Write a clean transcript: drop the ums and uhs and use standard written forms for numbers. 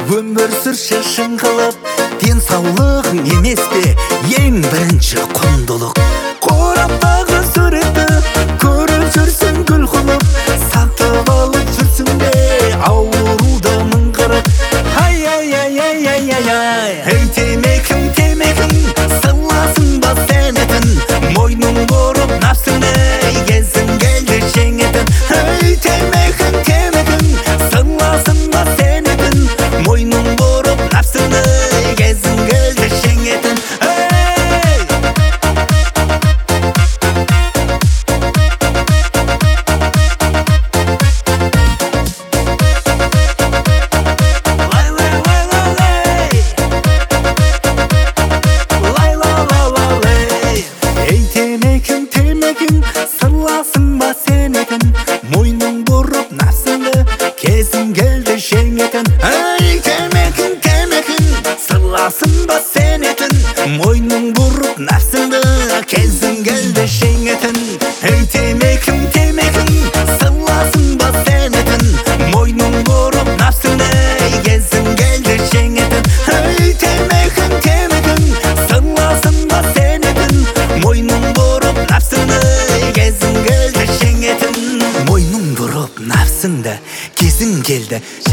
өмір сүрші шыңғылып, денсаулығың емес пе ең бірінші құндылық. Қораптағы суретті көріп жүрсің гүл қылып, сатып алып жүрсің бе ауруды мыңғырып. Ей темекің, темекің, сыйласын ба сенетін, мойның бұрып нәпсіңді кезің келді жеңетін. Ей темекің, темекің, сыйласын ба сенетін, мойның бұрып нәпсіңді кезің келді жеңетін. Сырласын ба сенетін, мойның бұрып нәпсіңді кезің келді жеңетін. Ей темекің, темекің, сырласын ба сенетін, мойның бұрып нәпсіңді кезің келді жеңетін. Ей темекің, темекің, сырласын ба сенетін, мойның бұрып нәпсіңді кезің келді жеңетін. Ей темекің, темекің, сырласын ба сенетін, мойның бұрып нәпсіңді кезің келді жеңетін. Мойның бұрып нәпсіңді кезің келді